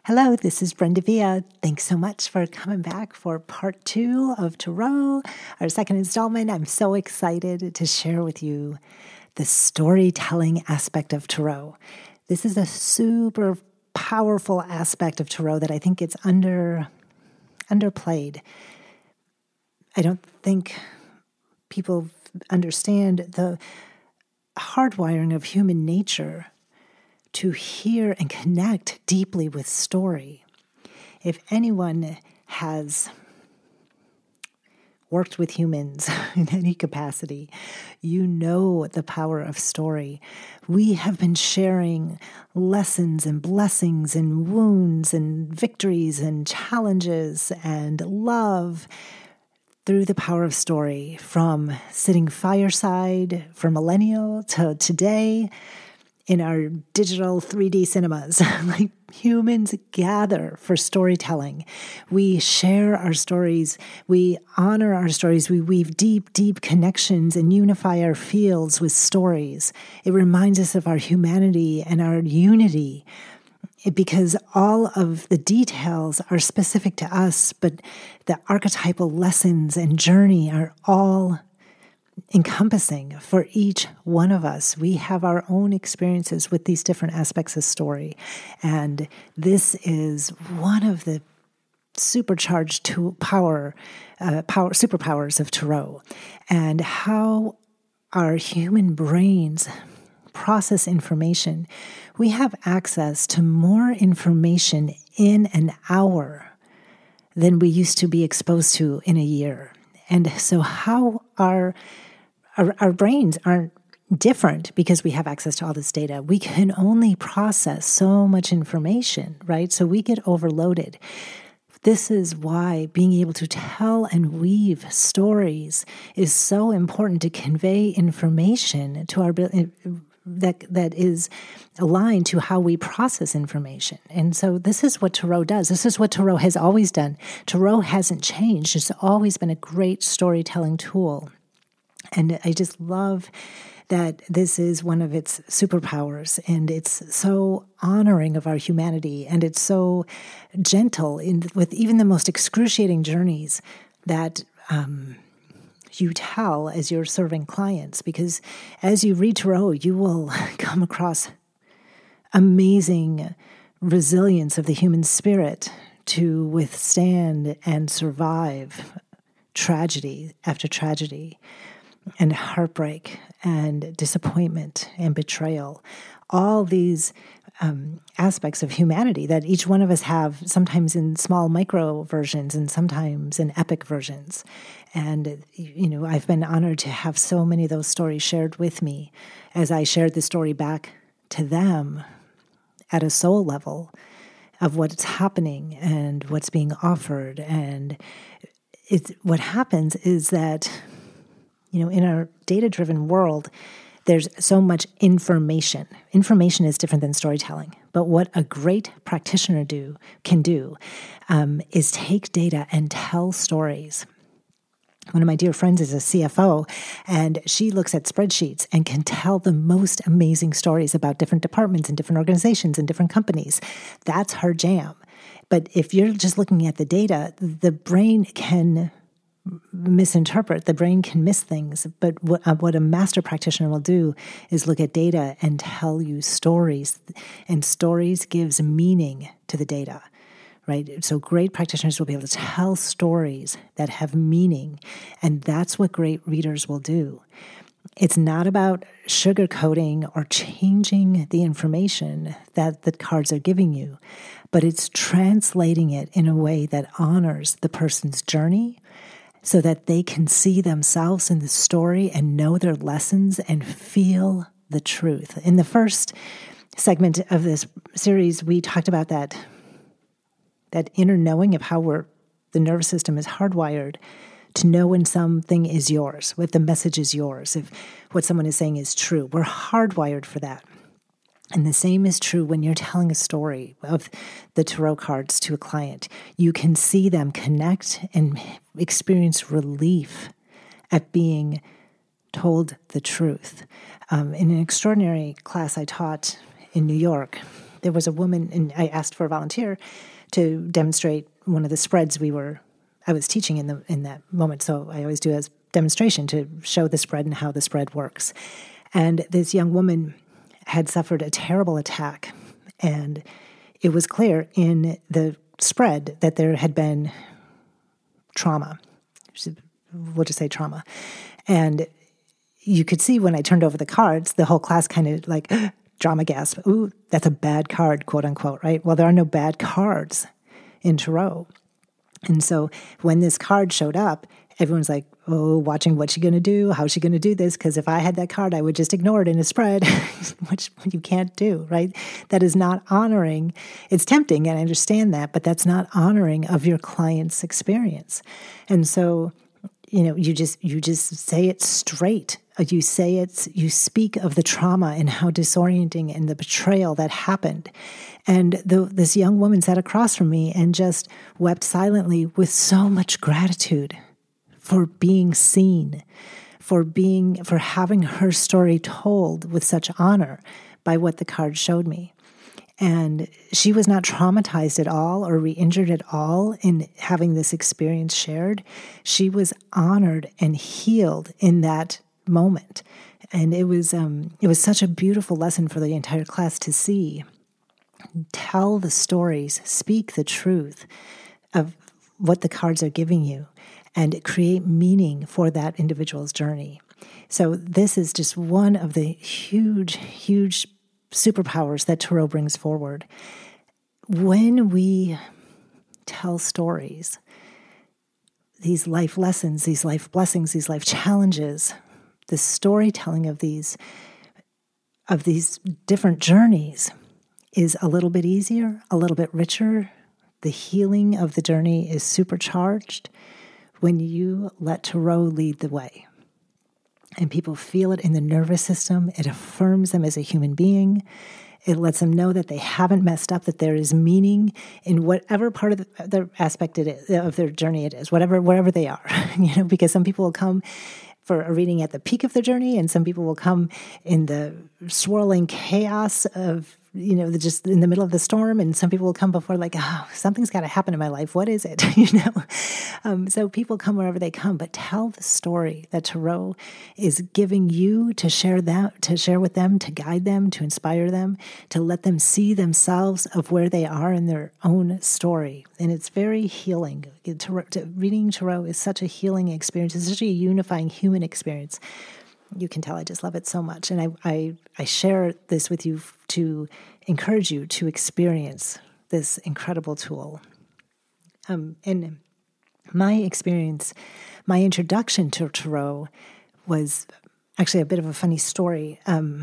Hello, this is Brenda Villa. Thanks so much for coming back for part 2 of Tarot, our second installment. I'm so excited to share with you the storytelling aspect of Tarot. This is a super powerful aspect of Tarot that I think it's underplayed. I don't think people understand the hardwiring of human nature to hear and connect deeply with story. If anyone has worked with humans in any capacity, you know the power of story. We have been sharing lessons and blessings and wounds and victories and challenges and love through the power of story, from sitting fireside for millennial to today, in our digital 3D cinemas. Like, humans gather for storytelling. We share our stories. We honor our stories. We weave deep, deep connections and unify our fields with stories. It reminds us of our humanity and our unity, because all of the details are specific to us, but the archetypal lessons and journey are all encompassing for each one of us. We have our own experiences with these different aspects of story. And this is one of the supercharged superpowers of Tarot, and how our human brains process information. We have access to more information in an hour than we used to be exposed to in a year. And so how our brains aren't different because we have access to all this data. We can only process so much information, right? So we get overloaded. This is why being able to tell and weave stories is so important, to convey information to our that is aligned to how we process information. And so this is what Tarot does. This is what Tarot has always done. Tarot hasn't changed. It's always been a great storytelling tool. And I just love that this is one of its superpowers, and it's so honoring of our humanity, and it's so gentle with even the most excruciating journeys that you tell as you're serving clients. Because as you read Tarot, you will come across amazing resilience of the human spirit to withstand and survive tragedy after tragedy, and heartbreak and disappointment and betrayal. All these aspects of humanity that each one of us have, sometimes in small micro versions and sometimes in epic versions. And, I've been honored to have so many of those stories shared with me as I shared the story back to them at a soul level of what's happening and what's being offered. And what happens is that, in our data-driven world, there's so much information. Information is different than storytelling. But what a great practitioner can do is take data and tell stories. One of my dear friends is a CFO, and she looks at spreadsheets and can tell the most amazing stories about different departments and different organizations and different companies. That's her jam. But if you're just looking at the data, the brain can misinterpret. The brain can miss things. But what a master practitioner will do is look at data and tell you stories. And stories gives meaning to the data, right? So great practitioners will be able to tell stories that have meaning. And that's what great readers will do. It's not about sugarcoating or changing the information that the cards are giving you, but it's translating it in a way that honors the person's journey, so that they can see themselves in the story and know their lessons and feel the truth. In the first segment of this series, we talked about that inner knowing of how the nervous system is hardwired to know when something is yours, if the message is yours, if what someone is saying is true. We're hardwired for that. And the same is true when you're telling a story of the tarot cards to a client. You can see them connect and experience relief at being told the truth. In an extraordinary class I taught in New York, there was a woman, and I asked for a volunteer to demonstrate one of the spreads I was teaching in that moment. So I always do a demonstration to show the spread and how the spread works. And this young woman had suffered a terrible attack, and it was clear in the spread that there had been trauma. We'll just say trauma. And you could see when I turned over the cards, the whole class kind of like, drama gasp. Ooh, that's a bad card, quote unquote, right? Well, there are no bad cards in Tarot. And so when this card showed up, everyone's like, oh, watching what's she going to do? How's she going to do this? Because if I had that card, I would just ignore it in a spread, which you can't do, right? That is not honoring. It's tempting, and I understand that, but that's not honoring of your client's experience. And so, you just say it straight. You speak of the trauma and how disorienting and the betrayal that happened. And this young woman sat across from me and just wept silently with so much gratitude for being seen, for having her story told with such honor by what the card showed me. And she was not traumatized at all or re-injured at all in having this experience shared. She was honored and healed in that moment. And it was such a beautiful lesson for the entire class to see. Tell the stories, speak the truth of what the cards are giving you, and create meaning for that individual's journey. So this is just one of the huge, huge superpowers that Tarot brings forward. When we tell stories, these life lessons, these life blessings, these life challenges, the storytelling of these different journeys is a little bit easier, a little bit richer. The healing of the journey is supercharged when you let Tarot lead the way. And people feel it in the nervous system. It affirms them as a human being. It lets them know that they haven't messed up, that there is meaning in whatever part of the aspect it is, of their journey it is, wherever they are. Because some people will come for a reading at the peak of their journey, and some people will come in the swirling chaos of, just in the middle of the storm, and some people will come before like, oh, something's got to happen in my life. What is it? So people come wherever they come, but tell the story that Tarot is giving you to share with them, to guide them, to inspire them, to let them see themselves of where they are in their own story. And it's very healing. Reading Tarot is such a healing experience. It's such a unifying human experience. You can tell I just love it so much. And I share this with you to encourage you to experience this incredible tool. In my experience, my introduction to Tarot was actually a bit of a funny story.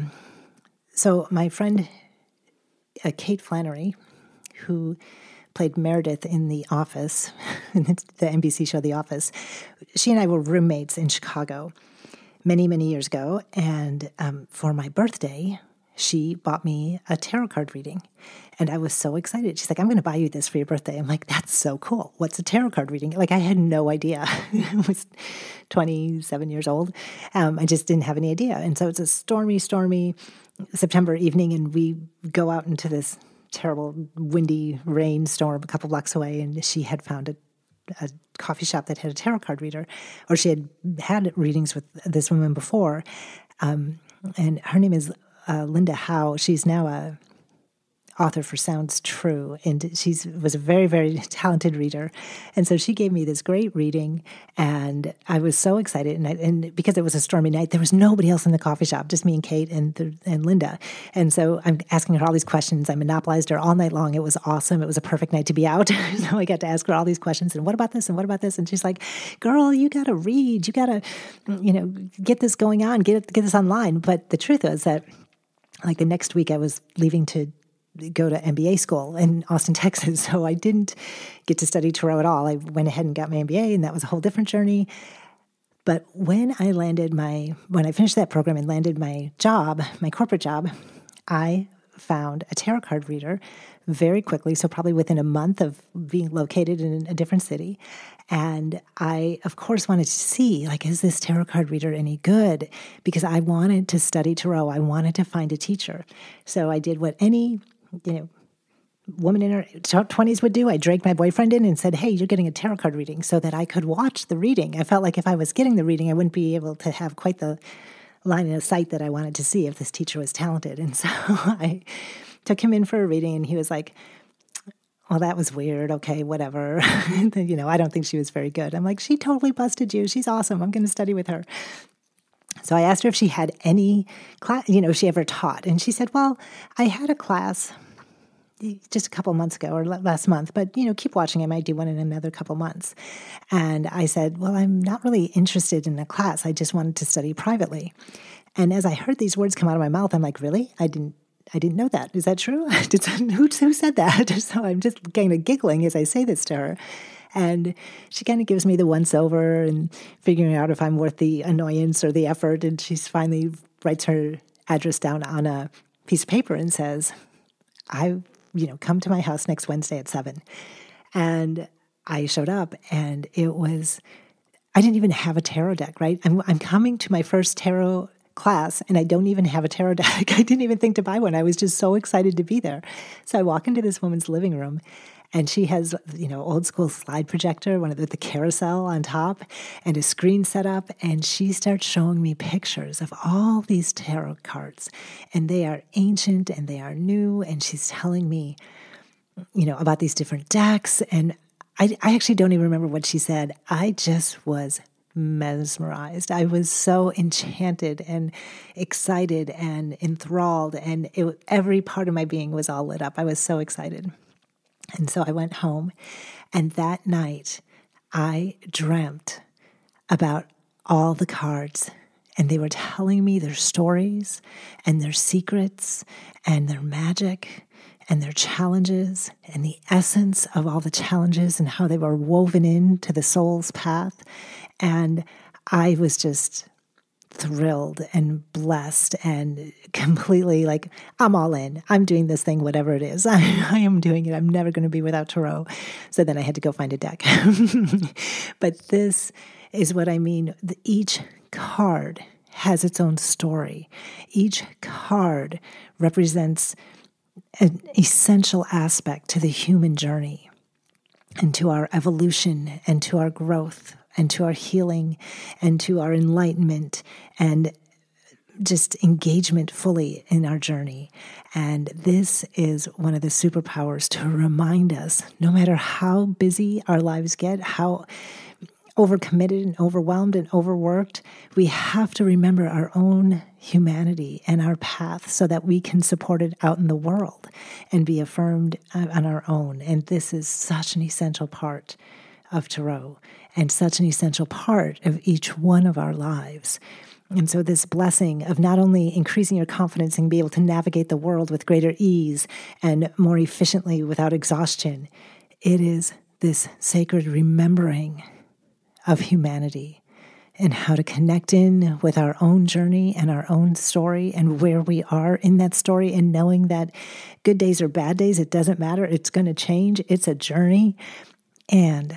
So my friend, Kate Flannery, who played Meredith in The Office, the NBC show The Office, she and I were roommates in Chicago many, many years ago. And for my birthday, she bought me a tarot card reading. And I was so excited. She's like, I'm going to buy you this for your birthday. I'm like, that's so cool. What's a tarot card reading? Like, I had no idea. I was 27 years old. I just didn't have any idea. And so it's a stormy September evening, and we go out into this terrible windy rainstorm a couple blocks away, and she had found a coffee shop that had a tarot card reader, or she had readings with this woman before. And her name is Linda Howe. She's now a author for Sounds True, and she was a very, very talented reader. And so she gave me this great reading, and I was so excited. And because it was a stormy night, there was nobody else in the coffee shop, just me and Kate and Linda. And so I'm asking her all these questions. I monopolized her all night long. It was awesome. It was a perfect night to be out. So I got to ask her all these questions. And what about this? And what about this? And she's like, girl, you got to read. You got to, get this going on. Get this online. But the truth is that, like, the next week I was leaving to go to MBA school in Austin, Texas. So I didn't get to study Tarot at all. I went ahead and got my MBA, and that was a whole different journey. But when I finished that program and landed my job, my corporate job, I found a tarot card reader very quickly. So probably within a month of being located in a different city. And I, of course, wanted to see, like, is this tarot card reader any good? Because I wanted to study Tarot. I wanted to find a teacher. So I did what any woman in her 20s would do. I dragged my boyfriend in and said, hey, you're getting a tarot card reading, so that I could watch the reading. I felt like if I was getting the reading, I wouldn't be able to have quite the line of sight that I wanted to see if this teacher was talented. And so I took him in for a reading, and he was like, well, that was weird. Okay, whatever. I don't think she was very good. I'm like, she totally busted you. She's awesome. I'm going to study with her. So I asked her if she had any class, if she ever taught. And she said, well, I had a class just a couple months ago or last month, but, keep watching. I might do one in another couple months. And I said, well, I'm not really interested in a class. I just wanted to study privately. And as I heard these words come out of my mouth, I'm like, really? I didn't know that. Is that true? Who said that? So I'm just kind of giggling as I say this to her. And she kind of gives me the once over and figuring out if I'm worth the annoyance or the effort. And she finally writes her address down on a piece of paper and says, come to my house next Wednesday at 7. And I showed up, and I didn't even have a tarot deck, right? I'm coming to my first tarot class, and I don't even have a tarot deck. I didn't even think to buy one. I was just so excited to be there. So I walk into this woman's living room, and she has, old school slide projector, one of the carousel on top, and a screen set up. And she starts showing me pictures of all these tarot cards. And they are ancient and they are new. And she's telling me, about these different decks. And I actually don't even remember what she said. I just was mesmerized. I was so enchanted and excited and enthralled. And every part of my being was all lit up. I was so excited. And so I went home, and that night I dreamt about all the cards, and they were telling me their stories and their secrets and their magic and their challenges and the essence of all the challenges and how they were woven into the soul's path. And I was just thrilled and blessed and completely like, I'm all in. I'm doing this thing, whatever it is. I am doing it. I'm never going to be without tarot. So then I had to go find a deck. But this is what I mean. Each card has its own story. Each card represents an essential aspect to the human journey and to our evolution and to our growth and to our healing and to our enlightenment and just engagement fully in our journey. And this is one of the superpowers to remind us, no matter how busy our lives get, how overcommitted and overwhelmed and overworked, we have to remember our own humanity and our path so that we can support it out in the world and be affirmed on our own. And this is such an essential part of tarot and such an essential part of each one of our lives. And so this blessing of not only increasing your confidence and be able to navigate the world with greater ease and more efficiently without exhaustion, it is this sacred remembering of humanity and how to connect in with our own journey and our own story and where we are in that story, and knowing that good days or bad days, it doesn't matter. It's going to change. It's a journey. And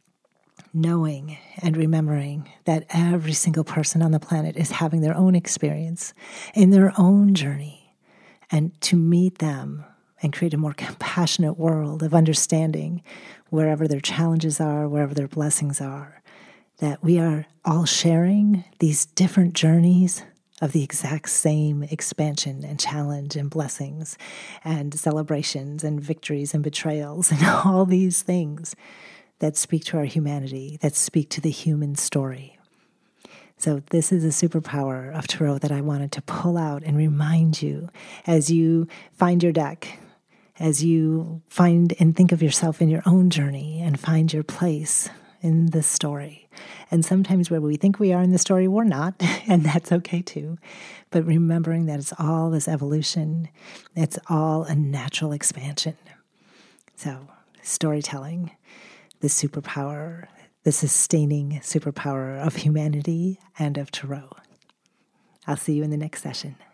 knowing and remembering that every single person on the planet is having their own experience in their own journey, and to meet them and create a more compassionate world of understanding wherever their challenges are, wherever their blessings are, that we are all sharing these different journeys of the exact same expansion and challenge and blessings and celebrations and victories and betrayals and all these things that speak to our humanity, that speak to the human story. So this is a superpower of tarot that I wanted to pull out and remind you as you find your deck, as you find and think of yourself in your own journey and find your place in the story. And sometimes where we think we are in the story, we're not, and that's okay too. But remembering that it's all this evolution, it's all a natural expansion. So storytelling, the superpower, the sustaining superpower of humanity and of tarot. I'll see you in the next session.